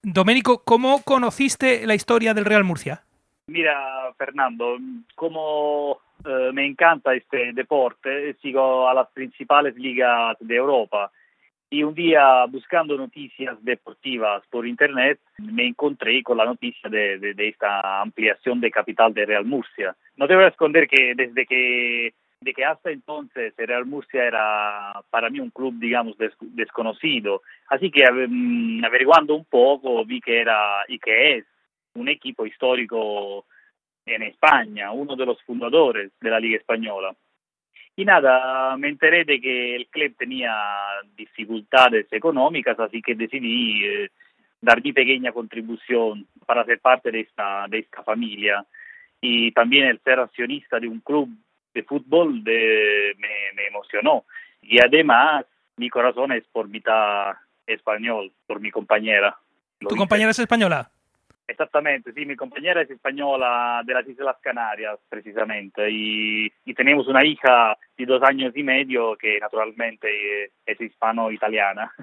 Domenico, ¿cómo conociste la historia del Real Murcia? Mira, Fernando, como me encanta este deporte, sigo a las principales ligas de Europa y un día buscando noticias deportivas por internet me encontré con la noticia de esta ampliación de capital de Real Murcia. No te voy a esconder que de que hasta entonces el Real Murcia era para mí un club, digamos, desconocido. Así que averiguando un poco vi que era y que es un equipo histórico en España, uno de los fundadores de la Liga Española. Y nada, me enteré de que el club tenía dificultades económicas, así que decidí dar mi pequeña contribución para ser parte de esta familia. Y también el ser accionista de un club de fútbol me emocionó. Y además, mi corazón es por mitad español, por mi compañera. Lo ¿Tu dice. compañera es española? Exactamente, sí, mi compañera es española de las Islas Canarias, precisamente, y tenemos una hija de 2 años y medio que naturalmente es hispano-italiana.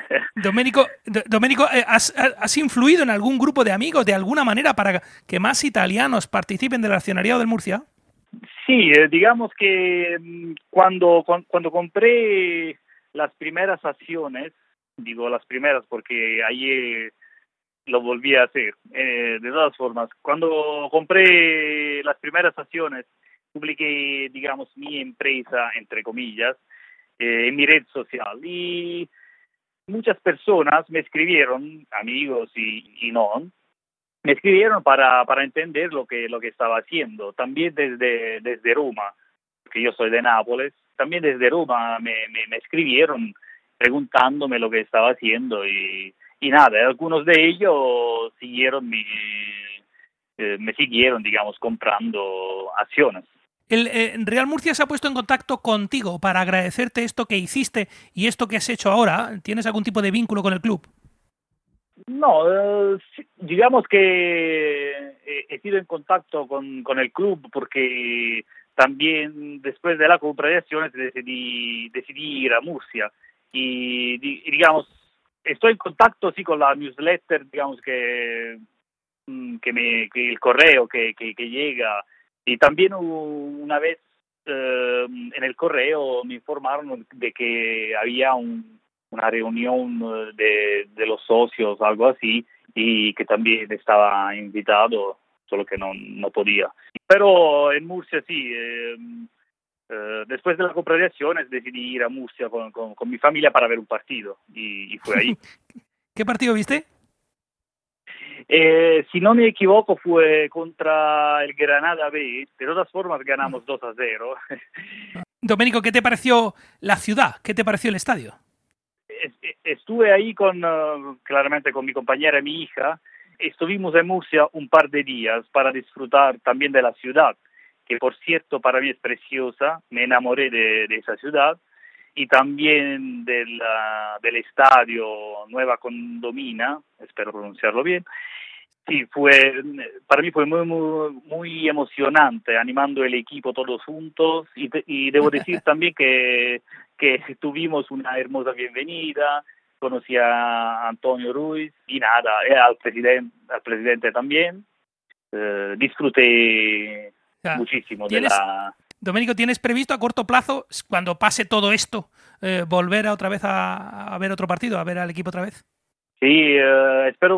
Domenico, ¿has influido en algún grupo de amigos de alguna manera para que más italianos participen del accionariado del Murcia? Sí, digamos que cuando compré las primeras acciones, digo las primeras porque ahí lo volví a hacer. De todas formas, cuando compré las primeras acciones, publiqué, digamos, mi empresa, entre comillas, en mi red social. Y muchas personas me escribieron, amigos y no, me escribieron para entender lo que estaba haciendo. También desde Roma, porque yo soy de Nápoles, también desde Roma me escribieron preguntándome lo que estaba haciendo y nada, algunos de ellos me siguieron, digamos, comprando acciones. El Real Murcia se ha puesto en contacto contigo para agradecerte esto que hiciste y esto que has hecho ahora. ¿Tienes algún tipo de vínculo con el club? No, sí, digamos que he sido en contacto con el club porque también después de la compra de acciones decidí ir a Murcia y digamos, estoy en contacto sí con la newsletter, digamos que el correo que llega y también una vez en el correo me informaron de que había una reunión de los socios, algo así, y que también estaba invitado, solo que no podía. Pero en Murcia sí, después de la compra de acciones decidí ir a Murcia con mi familia para ver un partido y fue ahí. ¿Qué partido viste? Si no me equivoco fue contra el Granada B, de todas formas ganamos 2-0. Domenico, ¿qué te pareció la ciudad? ¿Qué te pareció el estadio? Estuve ahí claramente con mi compañera y mi hija. Estuvimos en Murcia un par de días para disfrutar también de la ciudad, que por cierto para mí es preciosa. Me enamoré de esa ciudad y también del estadio Nueva Condomina, espero pronunciarlo bien. Sí, para mí fue muy emocionante, animando el equipo todos juntos y debo decir también que tuvimos una hermosa bienvenida, conocí a Antonio Ruiz y nada, al presidente también, disfruté O sea, muchísimo de ¿tienes, la... Domenico, ¿tienes previsto a corto plazo, cuando pase todo esto, volver otra vez a ver otro partido, a ver al equipo otra vez? Sí, espero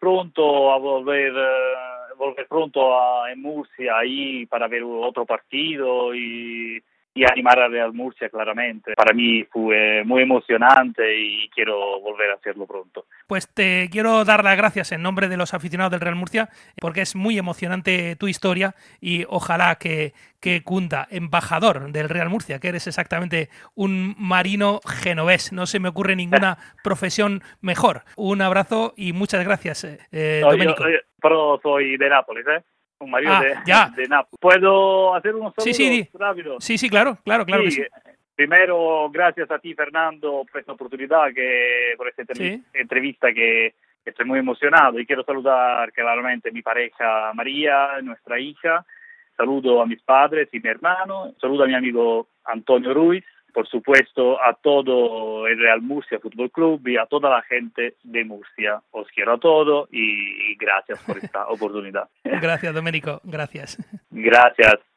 volver pronto en Murcia ahí para ver otro partido y animar a Real Murcia claramente. Para mí fue muy emocionante y quiero volver a hacerlo pronto. Pues te quiero dar las gracias en nombre de los aficionados del Real Murcia, porque es muy emocionante tu historia y ojalá que cunda, embajador del Real Murcia, que eres exactamente un marino genovés. No se me ocurre ninguna profesión mejor. Un abrazo y muchas gracias, No, Domenico. pero soy de Nápoles, ¿eh? Un marido Ah, ya. de Nápoles. ¿Puedo hacer unos Sí, sí, saludos rápidos? sí, sí, claro, claro, claro que Sí, sí. primero, gracias a ti, Fernando, por esta oportunidad, por esta Sí. entrevista que estoy muy emocionado y quiero saludar claramente a mi pareja María, nuestra hija, saludo a mis padres y mi hermano, saludo a mi amigo Antonio Ruiz por supuesto, a todo el Real Murcia Fútbol Club y a toda la gente de Murcia. Os quiero a todos y gracias por esta oportunidad. Gracias, Domenico. Gracias. Gracias.